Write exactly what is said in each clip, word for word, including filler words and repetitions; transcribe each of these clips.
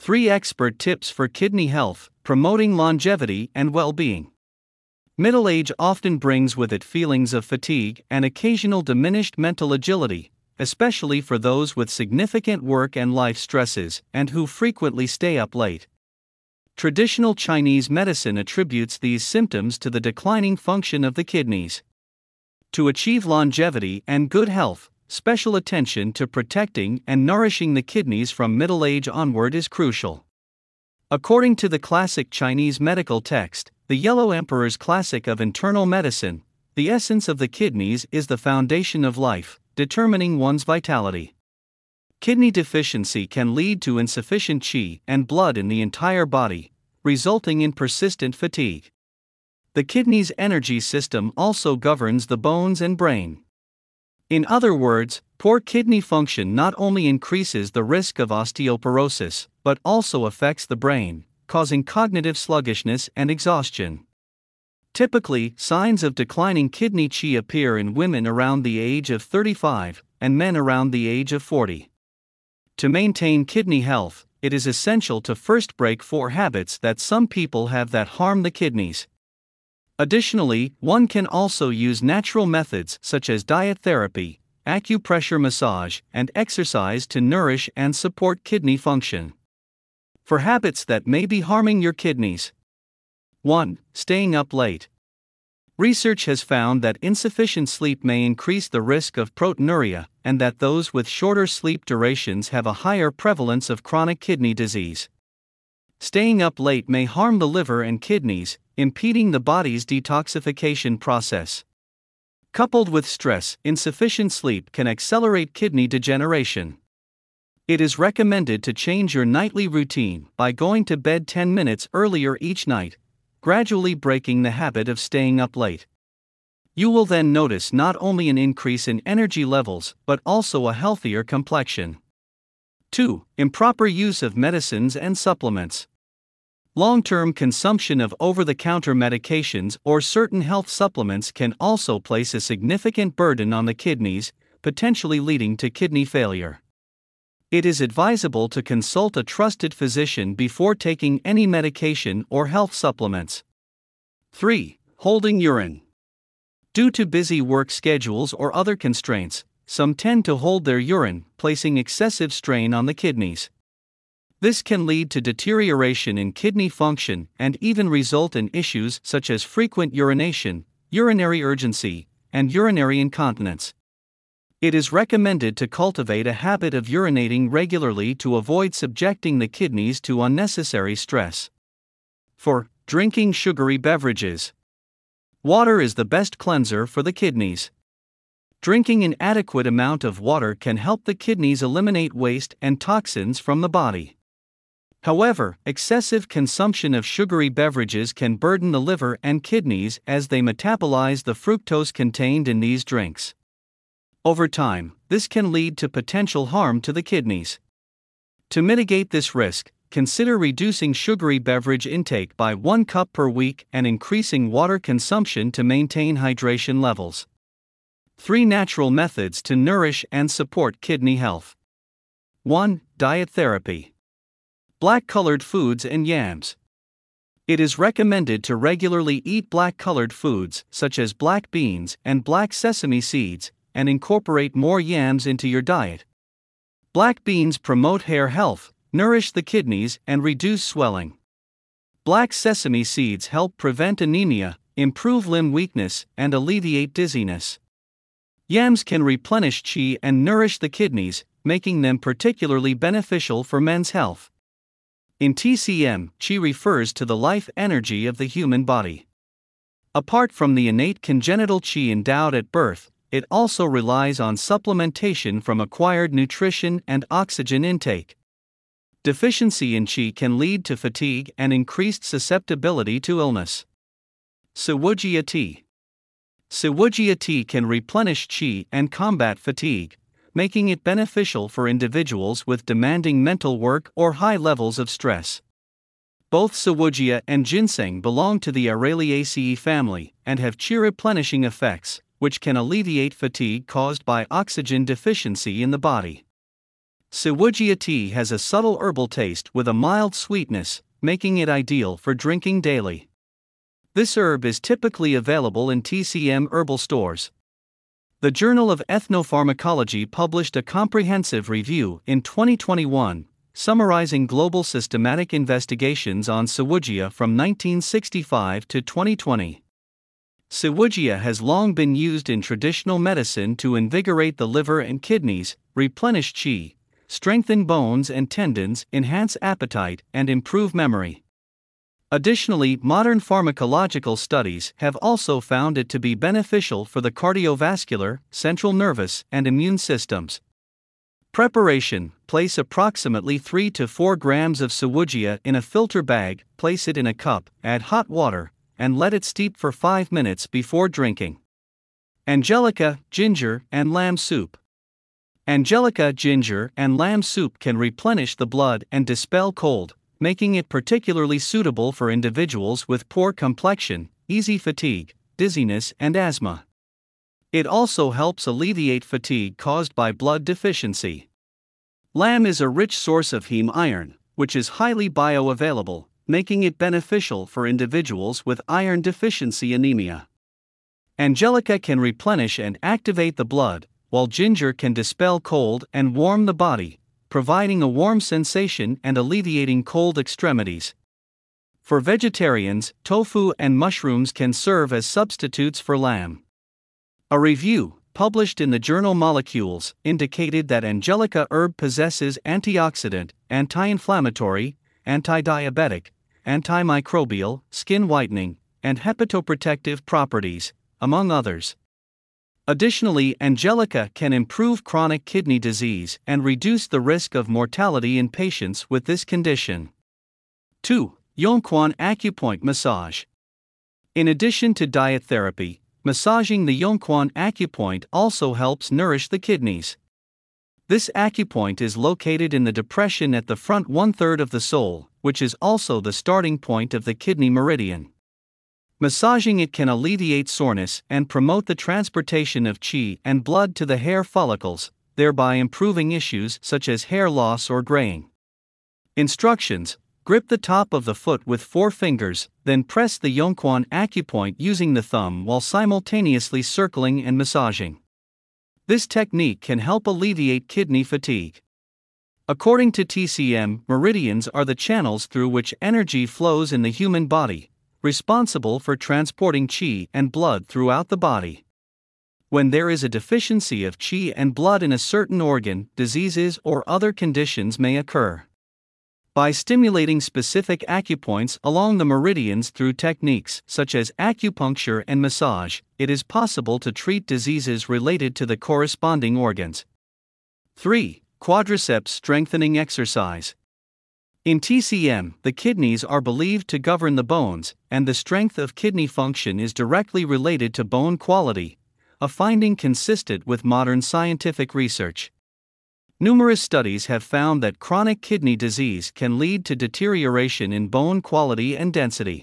Three expert tips for kidney health, promoting longevity and well-being. Middle age often brings with it feelings of fatigue and occasional diminished mental agility, especially for those with significant work and life stresses and who frequently stay up late. Traditional Chinese medicine attributes these symptoms to the declining function of the kidneys. To achieve longevity and good health, special attention to protecting and nourishing the kidneys from middle age onward is crucial. According to the classic Chinese medical text, the Yellow Emperor's Classic of Internal Medicine, the essence of the kidneys is the foundation of life, determining one's vitality. Kidney deficiency can lead to insufficient qi and blood in the entire body, resulting in persistent fatigue. The kidney's energy system also governs the bones and brain. In other words, poor kidney function not only increases the risk of osteoporosis, but also affects the brain, causing cognitive sluggishness and exhaustion. Typically, signs of declining kidney qi appear in women around the age of thirty-five and men around the age of forty. To maintain kidney health, it is essential to first break four habits that some people have that harm the kidneys. Additionally, one can also use natural methods such as diet therapy, acupressure massage, and exercise to nourish and support kidney function. For habits that may be harming your kidneys. one. Staying up late. Research has found that insufficient sleep may increase the risk of proteinuria, and that those with shorter sleep durations have a higher prevalence of chronic kidney disease. Staying up late may harm the liver and kidneys, impeding the body's detoxification process. Coupled with stress, insufficient sleep can accelerate kidney degeneration. It is recommended to change your nightly routine by going to bed ten minutes earlier each night, gradually breaking the habit of staying up late. You will then notice not only an increase in energy levels but also a healthier complexion. two. Improper use of medicines and supplements. Long-term consumption of over-the-counter medications or certain health supplements can also place a significant burden on the kidneys, potentially leading to kidney failure. It is advisable to consult a trusted physician before taking any medication or health supplements. three. Holding urine. Due to busy work schedules or other constraints, some tend to hold their urine, placing excessive strain on the kidneys. This can lead to deterioration in kidney function and even result in issues such as frequent urination, urinary urgency, and urinary incontinence. It is recommended to cultivate a habit of urinating regularly to avoid subjecting the kidneys to unnecessary stress. four. Drinking sugary beverages. Water is the best cleanser for the kidneys. Drinking an adequate amount of water can help the kidneys eliminate waste and toxins from the body. However, excessive consumption of sugary beverages can burden the liver and kidneys as they metabolize the fructose contained in these drinks. Over time, this can lead to potential harm to the kidneys. To mitigate this risk, consider reducing sugary beverage intake by one cup per week and increasing water consumption to maintain hydration levels. Three natural methods to nourish and support kidney health. one. Diet therapy. Black-colored foods and yams. It is recommended to regularly eat black-colored foods such as black beans and black sesame seeds, and incorporate more yams into your diet. Black beans promote hair health, nourish the kidneys, and reduce swelling. Black sesame seeds help prevent anemia, improve limb weakness, and alleviate dizziness. Yams can replenish qi and nourish the kidneys, making them particularly beneficial for men's health. In T C M, qi refers to the life energy of the human body. Apart from the innate congenital qi endowed at birth, it also relies on supplementation from acquired nutrition and oxygen intake. Deficiency in qi can lead to fatigue and increased susceptibility to illness. Sewujia tea. Sewujia tea can replenish qi and combat fatigue, making it beneficial for individuals with demanding mental work or high levels of stress. Both Sewujia and ginseng belong to the Araliaceae family and have qi-replenishing effects, which can alleviate fatigue caused by oxygen deficiency in the body. Sewujia tea has a subtle herbal taste with a mild sweetness, making it ideal for drinking daily. This herb is typically available in T C M herbal stores. The Journal of Ethnopharmacology published a comprehensive review in twenty twenty-one, summarizing global systematic investigations on Sewujia from nineteen sixty-five to twenty twenty. Sewujia has long been used in traditional medicine to invigorate the liver and kidneys, replenish qi, strengthen bones and tendons, enhance appetite, and improve memory. Additionally, modern pharmacological studies have also found it to be beneficial for the cardiovascular, central nervous, and immune systems. Preparation: place approximately three to four grams of Sewujia in a filter bag, place it in a cup, add hot water, and let it steep for five minutes before drinking. Angelica, ginger, and lamb soup. Angelica, ginger, and lamb soup can replenish the blood and dispel cold, making it particularly suitable for individuals with poor complexion, easy fatigue, dizziness, and asthma. It also helps alleviate fatigue caused by blood deficiency. Lamb is a rich source of heme iron, which is highly bioavailable, making it beneficial for individuals with iron deficiency anemia. Angelica can replenish and activate the blood, while ginger can dispel cold and warm the body, providing a warm sensation and alleviating cold extremities. For vegetarians, tofu and mushrooms can serve as substitutes for lamb. A review, published in the journal Molecules, indicated that Angelica herb possesses antioxidant, anti-inflammatory, anti-diabetic, antimicrobial, skin whitening, and hepatoprotective properties, among others. Additionally, Angelica can improve chronic kidney disease and reduce the risk of mortality in patients with this condition. two. Yongquan Acupoint Massage. In addition to diet therapy, massaging the Yongquan acupoint also helps nourish the kidneys. This acupoint is located in the depression at the front one-third of the sole, which is also the starting point of the kidney meridian. Massaging it can alleviate soreness and promote the transportation of qi and blood to the hair follicles, thereby improving issues such as hair loss or graying. Instructions: grip the top of the foot with four fingers, then press the Yongquan acupoint using the thumb while simultaneously circling and massaging. This technique can help alleviate kidney fatigue. According to T C M, meridians are the channels through which energy flows in the human body, responsible for transporting qi and blood throughout the body. When there is a deficiency of qi and blood in a certain organ, diseases or other conditions may occur. By stimulating specific acupoints along the meridians through techniques such as acupuncture and massage, it is possible to treat diseases related to the corresponding organs. three. Quadriceps strengthening exercise. In T C M, the kidneys are believed to govern the bones, and the strength of kidney function is directly related to bone quality, a finding consistent with modern scientific research. Numerous studies have found that chronic kidney disease can lead to deterioration in bone quality and density.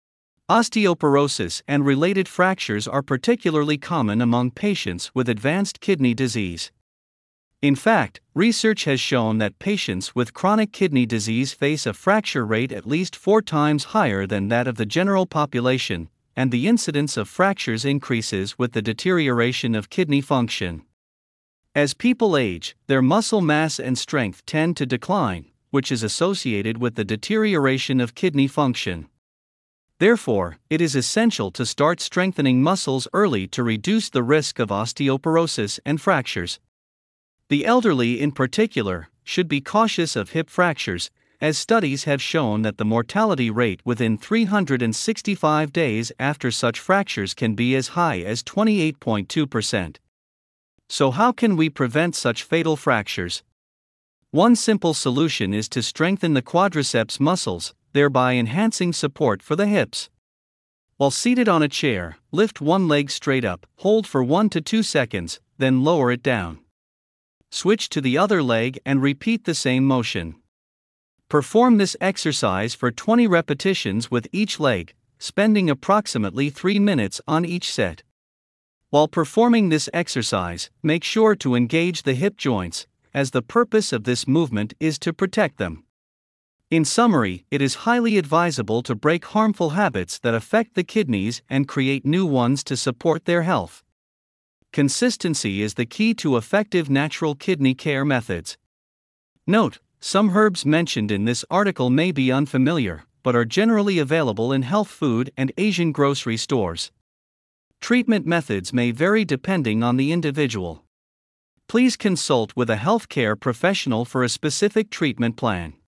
Osteoporosis and related fractures are particularly common among patients with advanced kidney disease. In fact, research has shown that patients with chronic kidney disease face a fracture rate at least four times higher than that of the general population, and the incidence of fractures increases with the deterioration of kidney function. As people age, their muscle mass and strength tend to decline, which is associated with the deterioration of kidney function. Therefore, it is essential to start strengthening muscles early to reduce the risk of osteoporosis and fractures. The elderly, in particular, should be cautious of hip fractures, as studies have shown that the mortality rate within three hundred sixty-five days after such fractures can be as high as twenty-eight point two percent. So, how can we prevent such fatal fractures? One simple solution is to strengthen the quadriceps muscles, thereby enhancing support for the hips. While seated on a chair, lift one leg straight up, hold for one to two seconds, then lower it down. Switch to the other leg and repeat the same motion. Perform this exercise for twenty repetitions with each leg, spending approximately three minutes on each set. While performing this exercise, make sure to engage the hip joints, as the purpose of this movement is to protect them. In summary, it is highly advisable to break harmful habits that affect the kidneys and create new ones to support their health. Consistency is the key to effective natural kidney care methods. Note: some herbs mentioned in this article may be unfamiliar, but are generally available in health food and Asian grocery stores. Treatment methods may vary depending on the individual. Please consult with a healthcare professional for a specific treatment plan.